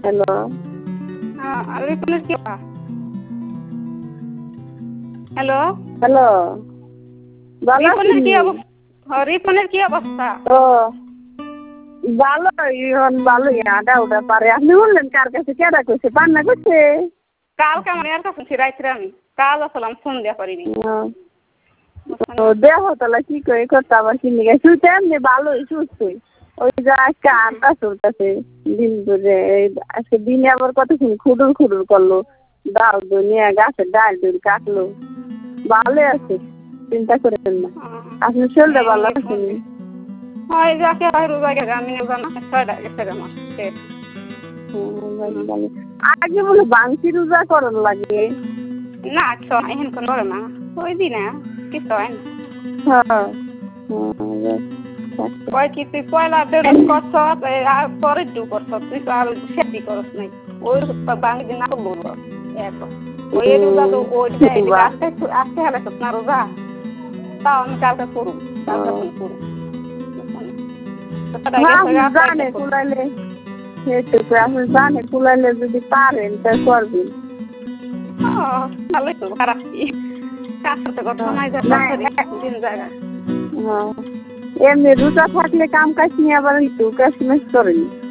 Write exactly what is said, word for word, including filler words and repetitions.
Hello. হ্যাঁ, আর রিপনের কি অবস্থা? হ্যালো হ্যালো, ভালো রিপনের আছেন? কি অবস্থা? হ্যাঁ, রিপনের কি অবস্থা? ও ভালো, এখন ভালোই আডা উডা পারে। আপনি বললেন কার কাছে কেডা করছে, পান্না করছে? কালকে আমার এর কাছে রাইতে আমি কাল আসলাম ফোন দেওয়া পারিনি। ও দেহ তাহলে কি করে করতে আবার কিনে গেছে শুতে এমনি ভালোই সুস্থই। ওই যে আজকে আড্ডা চলতেছে দিন ধরে, আজকে দিনে আবার কতক্ষণ খুডুর খুডুর করলো, ডাল নিয়ে গাছের ডাল ডুল কাটলো। ভালো আছে, চিন্তা করেন না। আপনি শরীরটা ভালো আছেন? হয় যাকে হয় রোজা গেছে আমি রোজা না ছয়টা গেছে আমার আগে বলে বাংসি রোজা করার লাগে না এখন কোন করে না ওই দিন কিছু হয় না। হ্যাঁ ওই কি তুই পয়লা দেড় করছ আর পরের দু করছ তুই তো আর সেটি করস নাই ওই বাঙি দিন না বলবো ওই রোজা তো ওই আজকে আজকে হেলে না রোজা তাও আমি কালকে করুন কালকে করুন জানে কুলাইলে সেটুকু আপনি জানে কুলাইলে যদি পারেন তাই করবেন। ভালোই তো খারাপ কি কাজ করতে কথা নাই দিন জায়গা। এমনি রোজা থাকলে কাম কাজ নিয়ে আবার একটু কাজ করেনি।